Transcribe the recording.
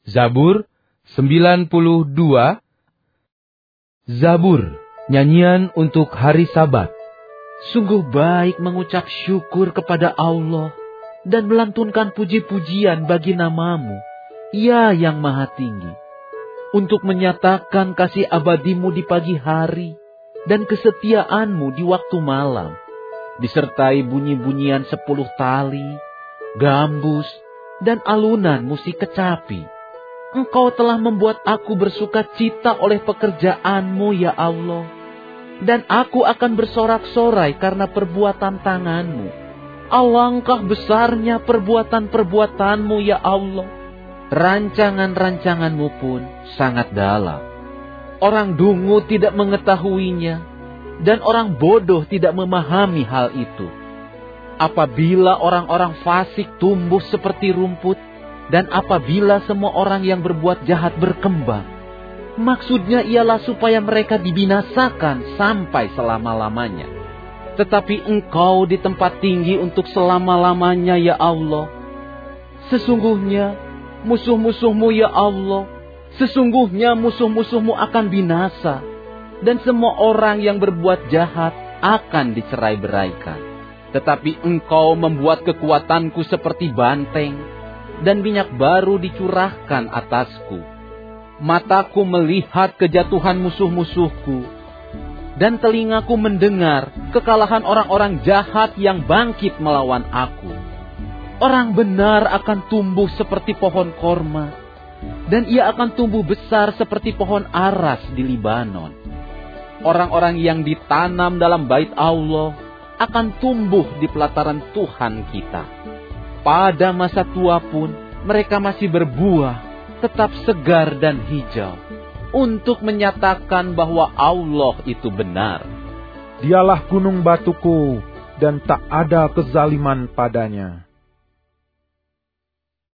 Zabur 92. Zabur, nyanyian untuk hari Sabat. Sungguh baik mengucap syukur kepada Allah dan melantunkan puji-pujian bagi nama-Mu, Ya yang Maha Tinggi, untuk menyatakan kasih abadi-Mu di pagi hari dan kesetiaan-Mu di waktu malam, disertai bunyi-bunyian 10 tali, gambus, dan alunan musik kecapi. Engkau telah membuat aku bersuka cita oleh pekerjaan-Mu, ya Allah. Dan aku akan bersorak-sorai karena perbuatan tangan-Mu. Alangkah besarnya perbuatan-perbuatan-Mu, ya Allah. Rancangan-rancangan-Mu pun sangat dalam. Orang dungu tidak mengetahuinya, dan orang bodoh tidak memahami hal itu. Apabila orang-orang fasik tumbuh seperti rumput, dan apabila semua orang yang berbuat jahat berkembang, maksudnya ialah supaya mereka dibinasakan sampai selama-lamanya. Tetapi Engkau di tempat tinggi untuk selama-lamanya, ya Allah. Sesungguhnya musuh-musuh-Mu, ya Allah, sesungguhnya musuh-musuh-Mu akan binasa, dan semua orang yang berbuat jahat akan dicerai-beraikan. Tetapi Engkau membuat kekuatanku seperti banteng, dan minyak baru dicurahkan atasku. Mataku melihat kejatuhan musuh-musuhku, dan telingaku mendengar kekalahan orang-orang jahat yang bangkit melawan aku. Orang benar akan tumbuh seperti pohon korma, dan ia akan tumbuh besar seperti pohon aras di Libanon. Orang-orang yang ditanam dalam bait Allah akan tumbuh di pelataran Tuhan kita. Pada masa tua pun mereka masih berbuah, tetap segar dan hijau, untuk menyatakan bahwa Allah itu benar. Dialah gunung batuku, dan tak ada kezaliman padanya.